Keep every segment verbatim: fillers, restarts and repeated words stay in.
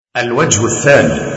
الوجه الثاني.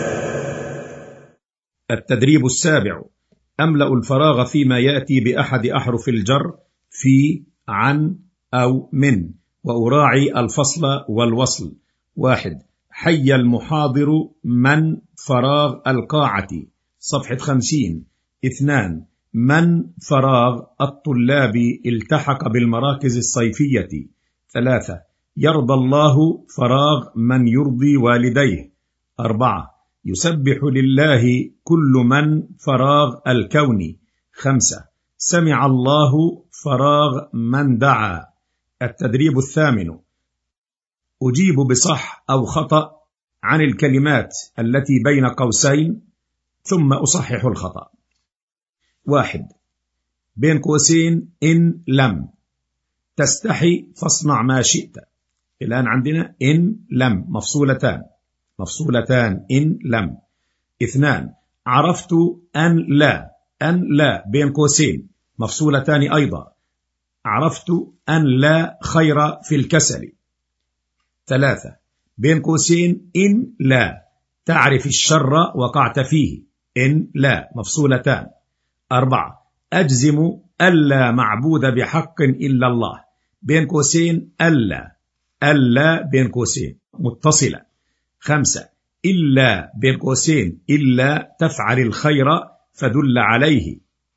التدريب السابع: أملأ الفراغ فيما يأتي بأحد أحرف الجر في، عن، أو من، وأراعي الفصل والوصل. واحد: حي المحاضر من فراغ القاعة، صفحة خمسين. اثنان: من فراغ الطلاب التحق بالمراكز الصيفية. ثلاثة: يرضى الله فراغ من يرضي والديه. أربعة: يسبح لله كل من فراغ الكون. خمسة: سمع الله فراغ من دعا. التدريب الثامن: أجيب بصح أو خطأ عن الكلمات التي بين قوسين ثم أصحح الخطأ. واحد: بين قوسين إن لم تستحي فاصنع ما شئت. الآن عندنا إن لم مفصولتان مفصولتان إن لم. اثنان: عرفت أن لا أن لا بين قوسين مفصولتان أيضا. عرفت أن لا خير في الكسل. ثلاثة: بين قوسين إن لا تعرف الشر وقعت فيه. إن لا مفصولتان. أربعة: أجزم ألا معبود بحق إلا الله. بين قوسين ألا ألا بين قوسين متصلة. خمسة: إلا بين قوسين إلا تفعل الخير فدل عليه.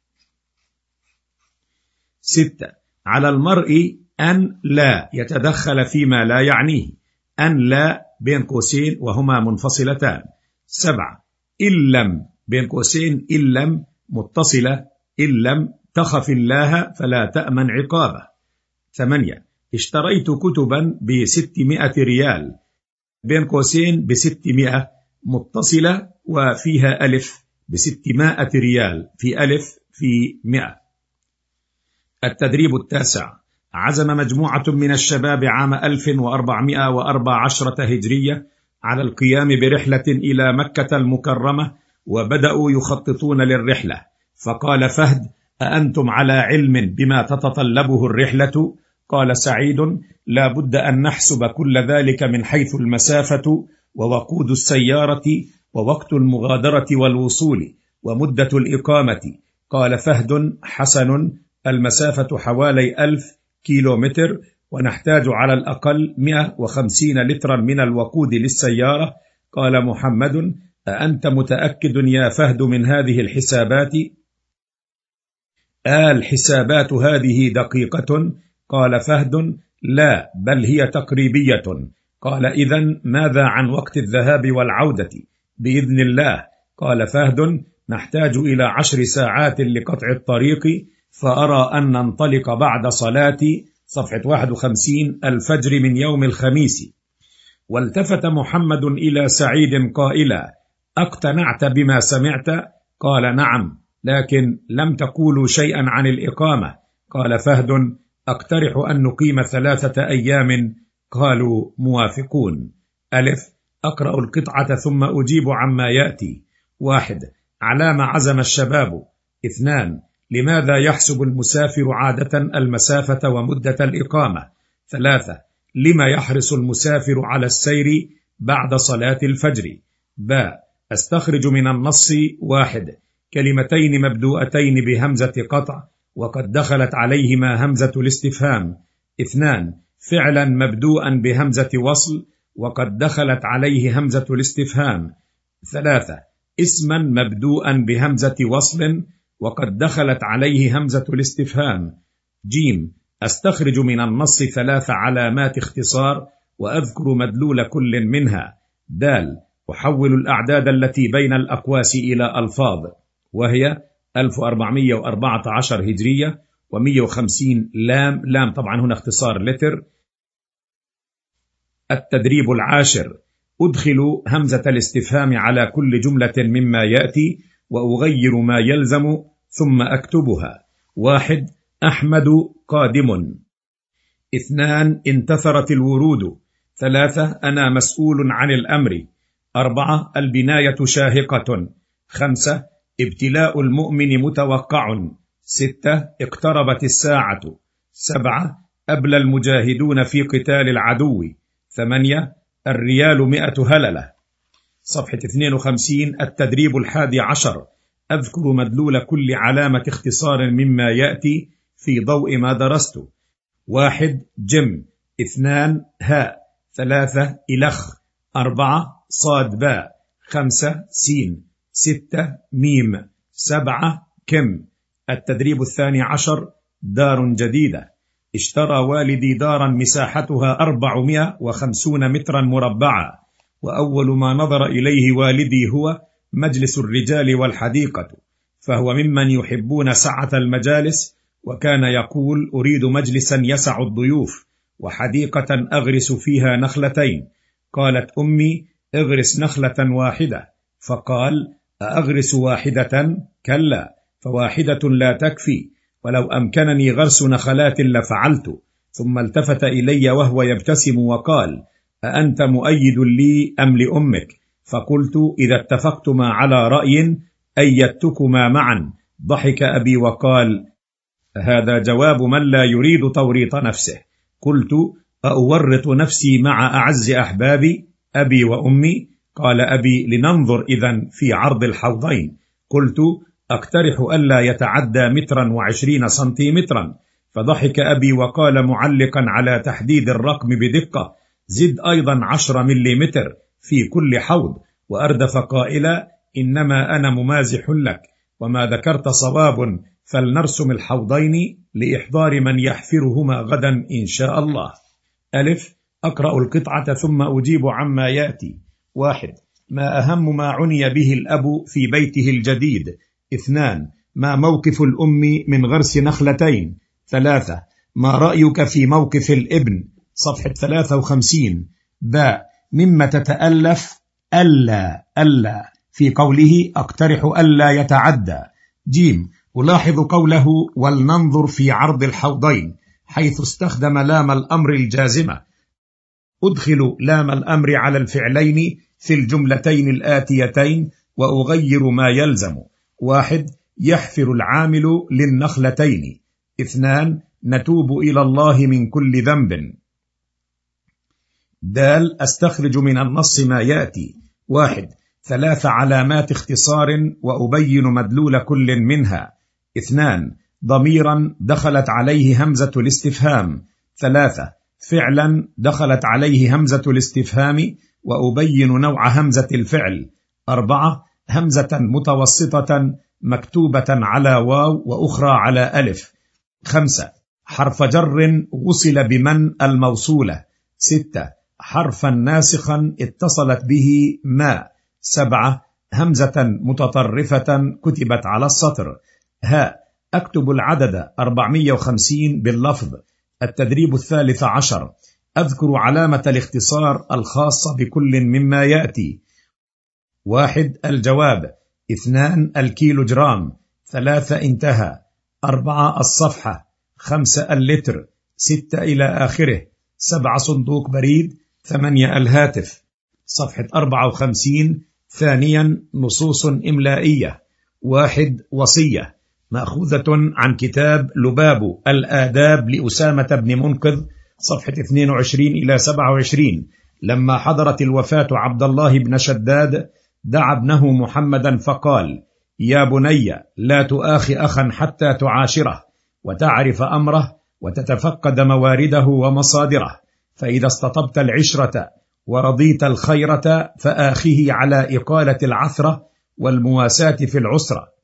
ستة: على المرء أن لا يتدخل فيما لا يعنيه. أن لا بين قوسين وهما منفصلتان. سبعة: إن لم بين قوسين إن لم متصلة. إن لم تخف الله فلا تأمن عقابه. ثمانية: اشتريت كتبا بستمائة ريال. بين قوسين بستمائة متصلة وفيها ألف. بستمائة ريال في ألف في مئة. التدريب التاسع: عزم مجموعة من الشباب عام ألف وأربعمائة وأربع عشرة هجرية على القيام برحلة إلى مكة المكرمة، وبدأوا يخططون للرحلة. فقال فهد: أأنتم على علم بما تتطلبه الرحلة؟ قال سعيد: لا بد أن نحسب كل ذلك من حيث المسافة ووقود السيارة ووقت المغادرة والوصول ومدة الإقامة. قال فهد: حسن، المسافة حوالي ألف كيلومتر، ونحتاج على الأقل مئة وخمسين لترا من الوقود للسيارة. قال محمد: أأنت متأكد يا فهد من هذه الحسابات؟ آل الحسابات هذه دقيقة؟ قال فهد: لا، بل هي تقريبية. قال: إذن ماذا عن وقت الذهاب والعودة؟ بإذن الله. قال فهد: نحتاج إلى عشر ساعات لقطع الطريق، فأرى أن ننطلق بعد صلاة صفحة واحد وخمسين الفجر من يوم الخميس. والتفت محمد إلى سعيد قائلا: أقتنعت بما سمعت؟ قال: نعم، لكن لم تقولوا شيئا عن الإقامة. قال فهد: أقترح أن نقيم ثلاثة أيام. قالوا: موافقون. ألف: أقرأ القطعة ثم أجيب عما يأتي. واحد: على ما عزم الشباب. اثنان: لماذا يحسب المسافر عادة المسافة ومدة الإقامة؟ ثلاثة: لما يحرص المسافر على السير بعد صلاة الفجر؟ باء: أستخرج من النص: واحد: كلمتين مبدوءتين بهمزة قطع وقد دخلت عليهما همزة الاستفهام. اثنان: فعلا مبدوءا بهمزة وصل وقد دخلت عليه همزة الاستفهام. ثلاثة: اسما مبدوءا بهمزة وصل وقد دخلت عليه همزة الاستفهام. جيم: أستخرج من النص ثلاث علامات اختصار وأذكر مدلول كل منها. دال: أحول الأعداد التي بين الأقواس إلى ألفاظ، وهي ألف وأربعمائة وأربعة عشر هجرية ومئة وخمسين لام. لام طبعا هنا اختصار لتر. التدريب العاشر: أدخل همزة الاستفهام على كل جملة مما يأتي وأغير ما يلزم ثم أكتبها. واحد: أحمد قادم. اثنان: انتثرت الورود. ثلاثة: أنا مسؤول عن الأمر. أربعة: البناية شاهقة. خمسة: ابتلاء المؤمن متوقع. ستة: اقتربت الساعة. سبعة: أبلى المجاهدون في قتال العدو. ثمانية: الريال مئة هللة. صفحة اثنين وخمسين. التدريب الحادي عشر. أذكر مدلول كل علامة اختصار مما يأتي في ضوء ما درسته. واحد جم، اثنان هاء، ثلاثة إلخ، أربعة صاد باء، خمسة سين، ستة ميم، سبعة كم. التدريب الثاني عشر. دار جديدة. اشترى والدي دارا مساحتها أربعمائة وخمسين مترا مربعا، وأول ما نظر إليه والدي هو مجلس الرجال والحديقة، فهو ممن يحبون سعة المجالس، وكان يقول: أريد مجلسا يسع الضيوف، وحديقة أغرس فيها نخلتين. قالت أمي: اغرس نخلة واحدة. فقال: أغرس واحدة؟ كلا، فواحدة لا تكفي، ولو أمكنني غرس نخلات لفعلت. ثم التفت إلي وهو يبتسم وقال: أأنت مؤيد لي أم لأمك؟ فقلت: إذا اتفقتما على رأي أيدتكما معا. ضحك أبي وقال: هذا جواب من لا يريد توريط نفسه. قلت: أورط نفسي مع أعز أحبابي أبي وأمي؟ قال أبي: لننظر إذن في عرض الحوضين. قلت: أقترح ألا يتعدى مترا وعشرين سنتيمترا. فضحك أبي وقال معلقا على تحديد الرقم بدقة: زد أيضا عشر مليمتر في كل حوض. وأردف قائلا: إنما أنا ممازح لك، وما ذكرت صواب، فلنرسم الحوضين لإحضار من يحفرهما غدا إن شاء الله. ألف. أقرأ القطعة ثم أجيب عما يأتي. واحد. ما أهم ما عني به الأب في بيته الجديد؟ اثنان. ما موقف الأم من غرس نخلتين؟ ثلاثة. ما رأيك في موقف الابن؟ صفحة ثلاثة وخمسين. باء. مما تتألف ألا ألا في قوله أقترح ألا يتعدى؟ جيم. ألاحظ قوله ولننظر في عرض الحوضين حيث استخدم لام الأمر الجازمة. أدخل لام الأمر على الفعلين في الجملتين الآتيتين وأغير ما يلزم. واحد. يحفر العامل للنخلتين. اثنان. نتوب إلى الله من كل ذنب. دال. أستخرج من النص ما يأتي. واحد. ثلاث علامات اختصار وأبين مدلول كل منها. اثنان. ضميرا دخلت عليه همزة الاستفهام. ثلاثة. فعلا دخلت عليه همزة الاستفهام وأبين نوع همزة الفعل. أربعة. همزة متوسطة مكتوبة على واو وأخرى على ألف. خمسة. حرف جر وصل بمن الموصولة. ستة. حرفا ناسخا اتصلت به ما. سبعة. همزة متطرفة كتبت على السطر. هاء. أكتب العدد أربعمائة وخمسين باللفظ. التدريب الثالث عشر. أذكر علامة الاختصار الخاصة بكل مما يأتي. واحد. الجواب. اثنان. الكيلو جرام. ثلاثة. انتهى. أربعة. الصفحة. خمسة. اللتر. ستة إلى آخره. سبعة. صندوق بريد. ثمانية. الهاتف. صفحة أربعة وخمسين. ثانيا. نصوص إملائية. واحد. وصية مأخوذة عن كتاب لباب الآداب لأسامة بن منقذ، صفحة اثنين وعشرين إلى سبعة وعشرين. لما حضرت الوفاة عبد الله بن شداد دعا ابنه محمدا فقال: يا بني لا تؤاخي أخا حتى تعاشره وتعرف أمره وتتفقد موارده ومصادره، فإذا استطبت العشرة ورضيت الخيرة فآخه على إقالة العثرة والمواساة في العسرة.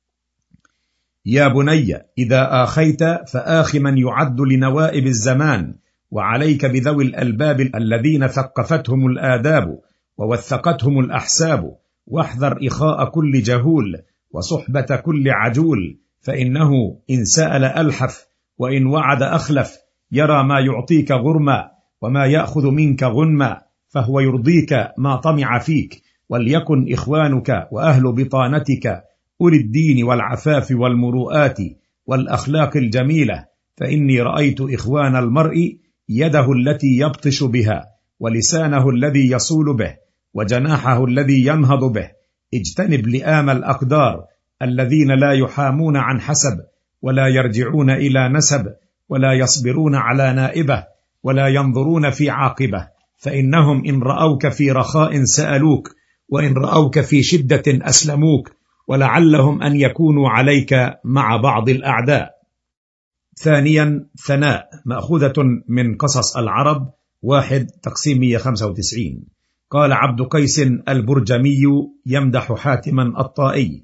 يا بني إذا آخيت فآخ من يعد لنوائب الزمان، وعليك بذوي الألباب الذين ثقفتهم الآداب ووثقتهم الأحساب، واحذر إخاء كل جهول وصحبة كل عجول، فإنه إن سأل ألحف وإن وعد أخلف، يرى ما يعطيك غرما وما يأخذ منك غنما، فهو يرضيك ما طمع فيك. وليكن إخوانك وأهل بطانتك أولي الدين والعفاف والمروءات والأخلاق الجميلة، فإني رأيت إخوان المرء يده التي يبطش بها ولسانه الذي يصول به وجناحه الذي ينهض به. اجتنب لئام الأقدار الذين لا يحامون عن حسب ولا يرجعون إلى نسب ولا يصبرون على نائبة ولا ينظرون في عاقبة، فإنهم إن رأوك في رخاء سألوك وإن رأوك في شدة أسلموك، ولعلهم أن يكونوا عليك مع بعض الأعداء. ثانيا ثناء، مأخوذة من قصص العرب واحد تقسيم مئة وخمسة وتسعين. قال عبد قيس البرجمي يمدح حاتما الطائي: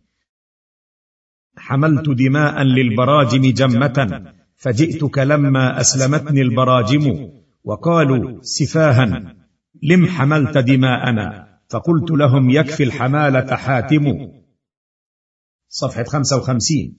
حملت دماء للبراجم جمة، فجئتك لما أسلمتني البراجم، وقالوا سفاها لم حملت دماءنا، فقلت لهم يكفي الحمالة حاتم. صفحة خمسة وخمسين.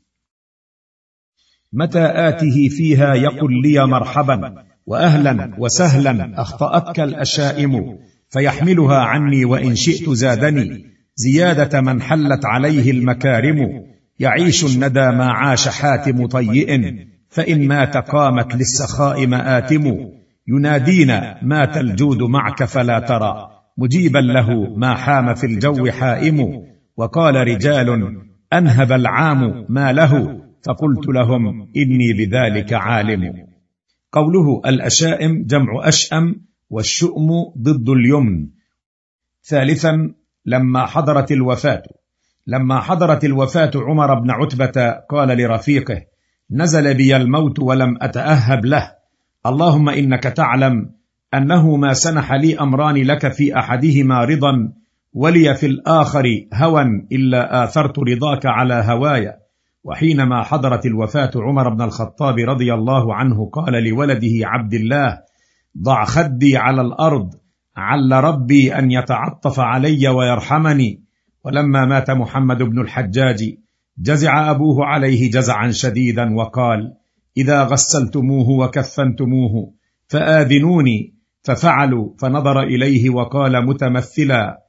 متى آته فيها يقل لي مرحبا، وأهلا وسهلا أخطأتك الأشائم، فيحملها عني وإن شئت زادني، زيادة من حلت عليه المكارم. يعيش الندى ما عاش حاتم طيئ، فإن مات قامت للسخاء مآتم. ينادينا مات الجود معك فلا ترى، مجيبا له ما حام في الجو حائم. وقال رجال أنهب العام ما له، فقلت لهم إني بذلك عالم. قوله الأشائم جمع أشأم، والشؤم ضد اليمن. ثالثا لما حضرت الوفاة. لما حضرت الوفاة عمر بن عتبة قال لرفيقه: نزل بي الموت ولم أتأهب له، اللهم إنك تعلم أنه ما سنح لي أمران لك في أحدهما رضا ولي في الآخر هوى إلا آثرت رضاك على هواي. وحينما حضرت الوفاة عمر بن الخطاب رضي الله عنه قال لولده عبد الله: ضع خدي على الأرض، عل ربي أن يتعطف علي ويرحمني. ولما مات محمد بن الحجاج جزع أبوه عليه جزعا شديدا، وقال: إذا غسلتموه وكفنتموه فآذنوني. ففعلوا، فنظر إليه وقال متمثلا: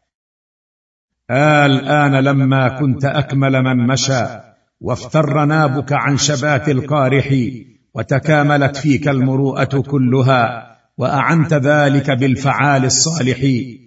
الآن لما كنت أكمل من مشى، وافتر نابك عن شبات القارح، وتكاملت فيك المروءة كلها، وأعنت ذلك بالفعال الصالح.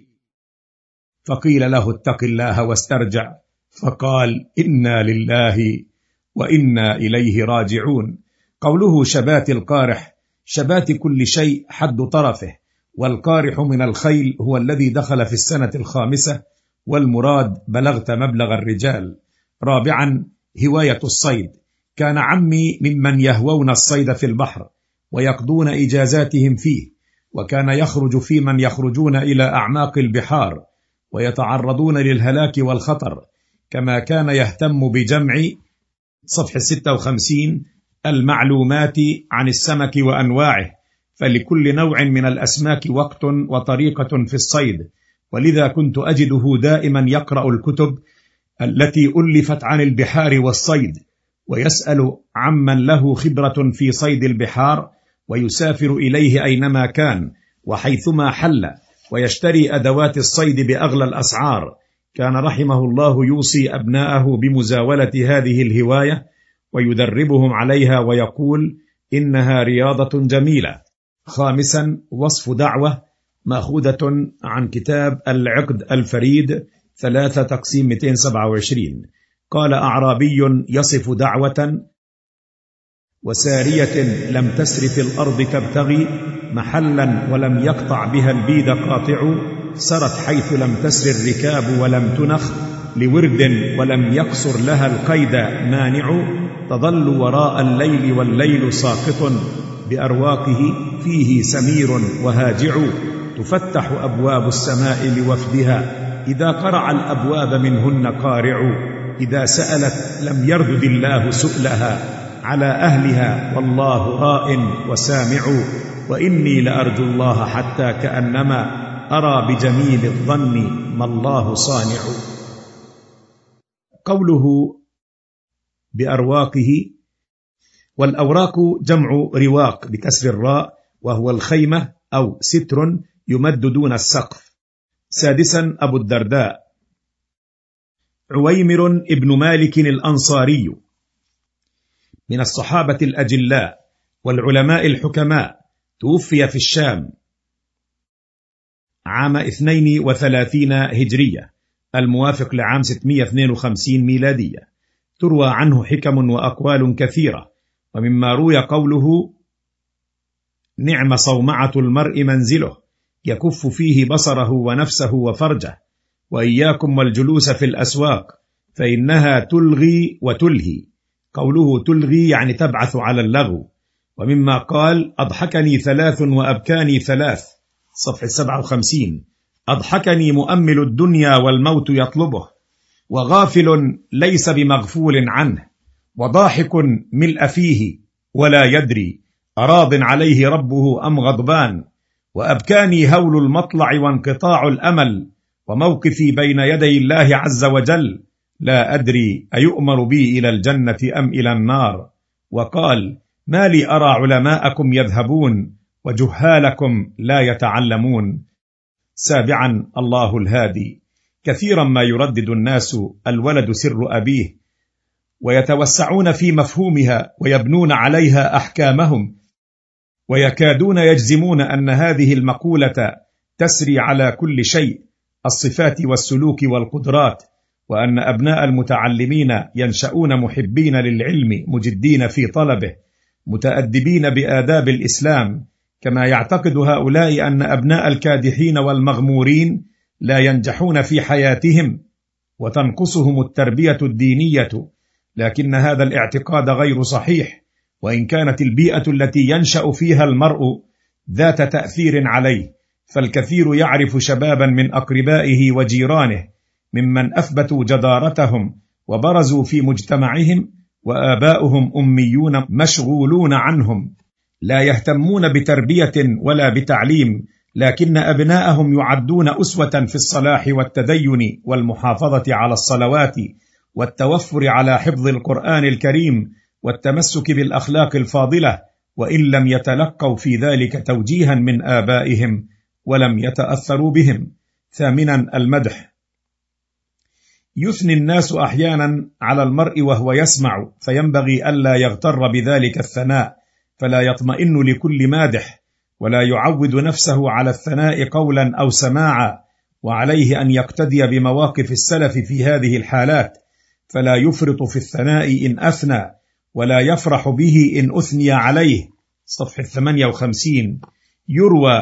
فقيل له: اتق الله واسترجع، فقال: إنا لله وإنا إليه راجعون. قوله شبات القارح، شبات كل شيء حد طرفه، والقارح من الخيل هو الذي دخل في السنة الخامسة، والمراد بلغت مبلغ الرجال. رابعا هواية الصيد. كان عمي ممن يهوون الصيد في البحر ويقضون إجازاتهم فيه، وكان يخرج في من يخرجون إلى أعماق البحار ويتعرضون للهلاك والخطر، كما كان يهتم بجمع صفحة ستة وخمسين المعلومات عن السمك وأنواعه، فلكل نوع من الأسماك وقت وطريقة في الصيد، ولذا كنت أجده دائما يقرأ الكتب التي ألفت عن البحار والصيد، ويسأل عمن له خبرة في صيد البحار، ويسافر إليه أينما كان وحيثما حل، ويشتري أدوات الصيد بأغلى الأسعار. كان رحمه الله يوصي أبناءه بمزاولة هذه الهواية ويدربهم عليها، ويقول: إنها رياضة جميلة. خامسا وصف دعوة، مأخوذة عن كتاب العقد الفريد ثلاثة تقسيم مئتين وسبعة وعشرين. قال أعرابي يصف دعوة: وسارية لم تسر في الأرض تبتغي، محلا ولم يقطع بها البيد قاطع، سرت حيث لم تسر الركاب ولم تنخ، لورد ولم يقصر لها القيد مانع، تظل وراء الليل والليل ساقط، بأرواقه فيه سمير وهاجع، تفتح أبواب السماء لوفدها، إذا قرع الأبواب منهن قارع، إذا سألت لم يردد الله سؤلها، على أهلها والله راء وسامع، وإني لأرجو الله حتى كأنما أرى بجميل الظن ما الله صانع. قوله بأرواقه، والأوراق جمع رواق بكسر الراء، وهو الخيمة أو ستر يمد دون السقف. سادسا أبو الدرداء عويمر ابن مالك الأنصاري، من الصحابة الأجلاء والعلماء الحكماء، توفي في الشام عام اثنين وثلاثين هجرية الموافق لعام ستمئة واثنين وخمسين ميلادية. تروى عنه حكم وأقوال كثيرة، ومما روي قوله: نعم صومعة المرء منزله، يكف فيه بصره ونفسه وفرجه، وإياكم والجلوس في الأسواق فإنها تلغي وتلهي. قوله تلغي يعني تبعث على اللغو. ومما قال أضحكني ثلاث وأبكاني ثلاث، صفحة سبعة وخمسين: أضحكني مؤمل الدنيا والموت يطلبه، وغافل ليس بمغفول عنه، وضاحك ملء فيه ولا يدري أراض عليه ربه أم غضبان. وأبكاني هول المطلع وانقطاع الأمل، وموقفي بين يدي الله عز وجل، لا أدري أيؤمر بي إلى الجنة أم إلى النار. وقال ما لي أرى علماءكم يذهبون وجهالكم لا يتعلمون. سابعا الله الهادي. كثيرا ما يردد الناس الولد سر أبيه، ويتوسعون في مفهومها ويبنون عليها أحكامهم، ويكادون يجزمون أن هذه المقولة تسري على كل شيء، الصفات والسلوك والقدرات، وأن أبناء المتعلمين ينشؤون محبين للعلم مجدين في طلبه متأدبين بآداب الإسلام، كما يعتقد هؤلاء أن أبناء الكادحين والمغمورين لا ينجحون في حياتهم وتنقصهم التربية الدينية. لكن هذا الاعتقاد غير صحيح، وإن كانت البيئة التي ينشأ فيها المرء ذات تأثير عليه، فالكثير يعرف شبابا من أقربائه وجيرانه ممن أثبتوا جدارتهم وبرزوا في مجتمعهم، وآباؤهم أميون مشغولون عنهم لا يهتمون بتربية ولا بتعليم، لكن أبناءهم يعدون أسوة في الصلاح والتدين والمحافظة على الصلوات والتوفر على حفظ القرآن الكريم والتمسك بالأخلاق الفاضلة، وإن لم يتلقوا في ذلك توجيها من آبائهم ولم يتأثروا بهم. ثامنا المدح. يثني الناس أحيانا على المرء وهو يسمع، فينبغي ألا يغتر بذلك الثناء، فلا يطمئن لكل مادح، ولا يعود نفسه على الثناء قولا أو سماعا، وعليه أن يقتدي بمواقف السلف في هذه الحالات، فلا يفرط في الثناء إن أثنى، ولا يفرح به إن أثني عليه. صفحة ثمانية وخمسين. يروى،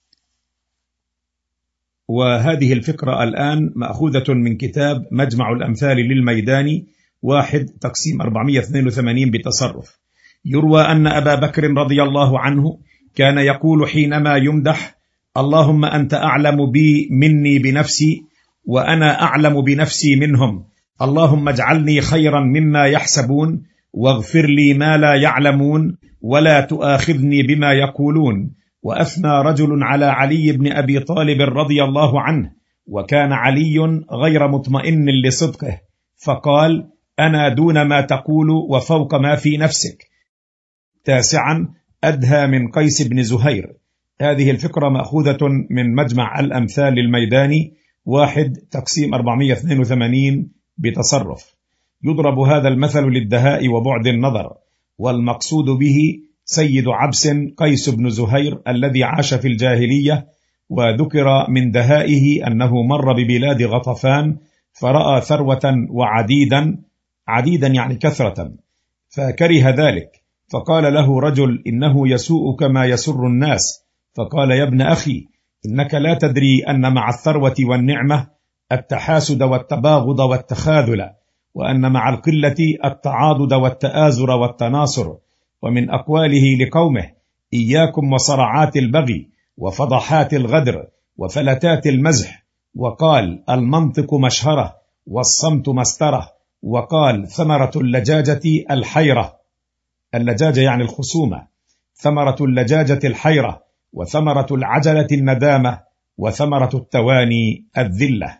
وهذه الفكرة الآن مأخوذة من كتاب مجمع الأمثال للميداني، واحد تقسيم أربعمائة واثنين وثمانين بتصرف. يروى أن أبا بكر رضي الله عنه كان يقول حينما يمدح: اللهم أنت أعلم بي مني بنفسي، وأنا أعلم بنفسي منهم، اللهم اجعلني خيرا مما يحسبون، واغفر لي ما لا يعلمون، ولا تؤاخذني بما يقولون. وأثنى رجل على علي بن أبي طالب رضي الله عنه، وكان علي غير مطمئن لصدقه، فقال: أنا دون ما تقول وفوق ما في نفسك. تاسعا أدهى من قيس بن زهير. هذه الفكرة مأخوذة من مجمع الأمثال للميداني، واحد تقسيم أربعمائة واثنين وثمانين بتصرف. يضرب هذا المثل للدهاء وبعد النظر، والمقصود به سيد عبس قيس بن زهير الذي عاش في الجاهلية، وذكر من دهائه أنه مر ببلاد غطفان فرأى ثروة وعديدا، عديدا يعني كثرة، فكره ذلك، فقال له رجل: إنه يسوء كما يسر الناس. فقال: يا ابن أخي، إنك لا تدري أن مع الثروة والنعمة التحاسد والتباغض والتخاذل، وأن مع القلة التعاضد والتآزر والتناصر. ومن أقواله لقومه: إياكم وصرعات البغي وفضحات الغدر وفلتات المزح. وقال: المنطق مشهرة والصمت مسترة. وقال: ثمرة اللجاجة الحيرة، اللجاجة يعني الخصومة، ثمرة اللجاجة الحيرة، وثمرة العجلة الندامة، وثمرة التواني الذلة.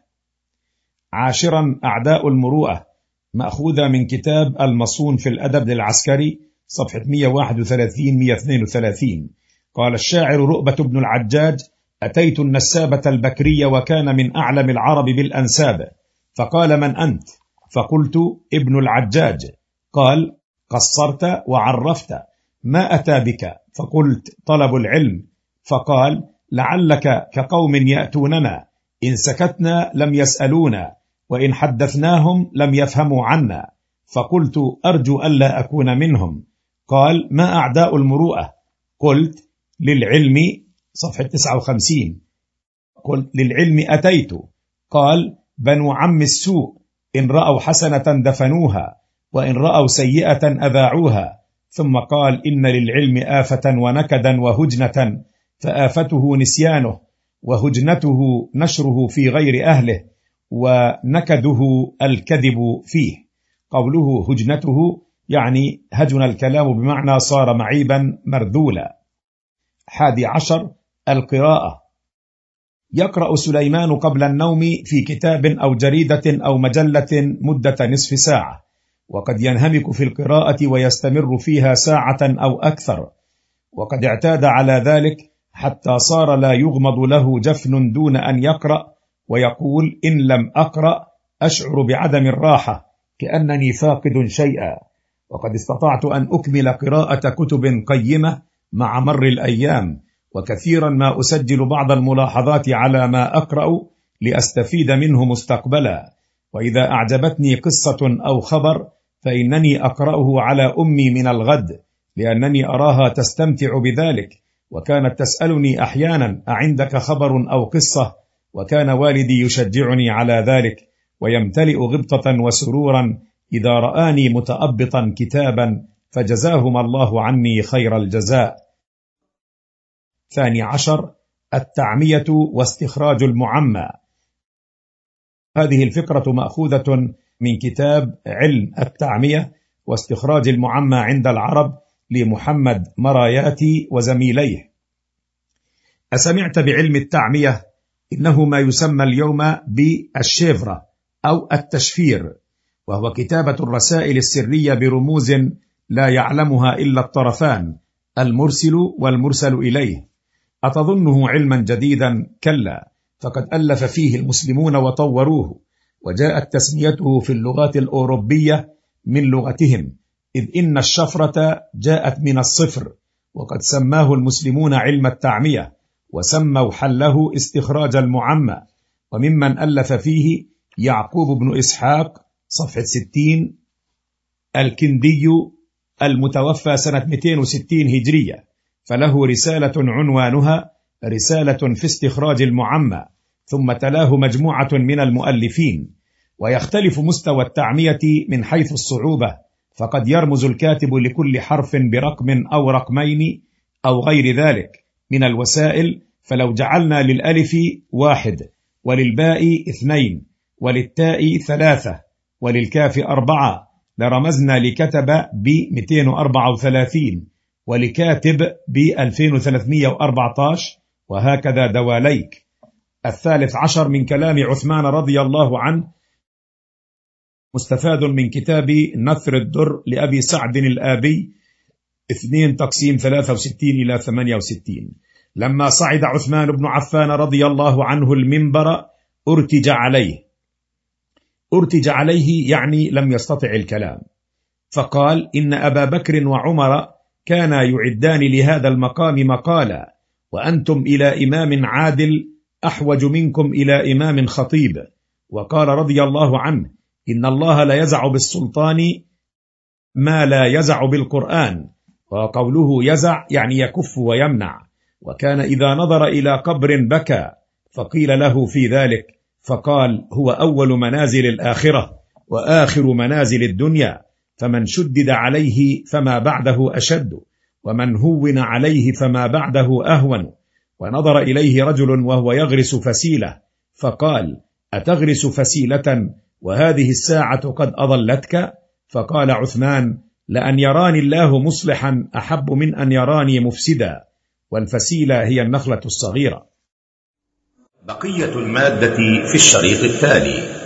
عاشرا أعداء المروءة، مأخوذة من كتاب المصون في الأدب للعسكري، صفحة مئة وواحد وثلاثين مئة واثنين وثلاثين. قال الشاعر رؤبة بن العجاج: أتيت النسابة البكرية وكان من أعلم العرب بالأنساب، فقال: من أنت؟ فقلت: ابن العجاج. قال: قصرت وعرفت، ما أتى بك؟ فقلت: طلب العلم. فقال: لعلك كقوم يأتوننا، إن سكتنا لم يسألونا، وإن حدثناهم لم يفهموا عنا. فقلت: أرجو ألا أكون منهم. قال: ما أعداء المروءة؟ قلت: للعلم، صفحة تسعة وخمسين. قلت: للعلم أتيت. قال: بنو عم السوء، إن رأوا حسنة دفنوها، وإن رأوا سيئة أذاعوها. ثم قال: إن للعلم آفة ونكدا وهجنة، فآفته نسيانه، وهجنته نشره في غير أهله، ونكده الكذب فيه. قوله هجنته يعني هجن الكلام، بمعنى صار معيبا مرذولا. حادي عشر: القراءة. يقرأ سليمان قبل النوم في كتاب أو جريدة أو مجلة مدة نصف ساعة، وقد ينهمك في القراءة ويستمر فيها ساعة أو أكثر، وقد اعتاد على ذلك حتى صار لا يغمض له جفن دون أن يقرأ، ويقول: إن لم أقرأ أشعر بعدم الراحة، كأنني فاقد شيئا. وقد استطعت أن أكمل قراءة كتب قيمة مع مر الأيام، وكثيرا ما أسجل بعض الملاحظات على ما أقرأ لأستفيد منه مستقبلا. وإذا أعجبتني قصة أو خبر فإنني أقرأه على أمي من الغد، لأنني أراها تستمتع بذلك، وكانت تسألني أحيانا: أعندك خبر أو قصة؟ وكان والدي يشجعني على ذلك، ويمتلئ غبطة وسرورا إذا رآني متأبطا كتابا، فجزاهما الله عني خير الجزاء. ثاني عشر: التعمية واستخراج المعمى. هذه الفكرة مأخوذة من كتاب علم التعمية واستخراج المعمى عند العرب لمحمد مراياتي وزميليه. أسمعت بعلم التعمية؟ إنه ما يسمى اليوم بالشيفرة أو التشفير، وهو كتابة الرسائل السرية برموز لا يعلمها إلا الطرفان، المرسل والمرسل إليه. أتظنه علما جديدا؟ كلا، فقد ألف فيه المسلمون وطوروه، وجاءت تسميته في اللغات الأوروبية من لغتهم، إذ إن الشفرة جاءت من الصفر، وقد سماه المسلمون علم التعمية، وسموا حله استخراج المعمى. وممن ألف فيه يعقوب بن إسحاق صفحة ستين، الكندي المتوفى سنة مئتين وستين هجرية، فله رسالة عنوانها رسالة في استخراج المعمى، ثم تلاه مجموعة من المؤلفين. ويختلف مستوى التعمية من حيث الصعوبة، فقد يرمز الكاتب لكل حرف برقم أو رقمين أو غير ذلك من الوسائل، فلو جعلنا للألف واحد، وللباء اثنين، وللتاء ثلاثة، وللكاف أربعة، لرمزنا لكتب ب مئتين وأربعة وثلاثين، ولكاتب ب ألفين وثلاثمئة وأربعة عشر، وهكذا دواليك. الثالث عشر من كلام عثمان رضي الله عنه، مستفاد من كتاب نثر الدر لأبي سعد الآبي، اثنين تقسيم ثلاثة وستين إلى ثمانية وستين. لما صعد عثمان بن عفان رضي الله عنه المنبر ارتج عليه. ارتج عليه يعني لم يستطع الكلام، فقال: إن أبا بكر وعمر كانا يعدان لهذا المقام مقالا، وأنتم إلى إمام عادل أحوج منكم إلى إمام خطيب. وقال رضي الله عنه: إن الله لا يزع بالسلطان ما لا يزع بالقرآن. وقوله يزع يعني يكف ويمنع. وكان إذا نظر إلى قبر بكى، فقيل له في ذلك فقال: هو أول منازل الآخرة وآخر منازل الدنيا، فمن شدد عليه فما بعده أشد، ومن هون عليه فما بعده أهون. ونظر إليه رجل وهو يغرس فسيلة، فقال: أتغرس فسيلة وهذه الساعة قد أضلتك؟ فقال عثمان: لأن يراني الله مصلحا أحب من أن يراني مفسدا. والفسيلة هي النخلة الصغيرة. بقية المادة في الشريط التالي.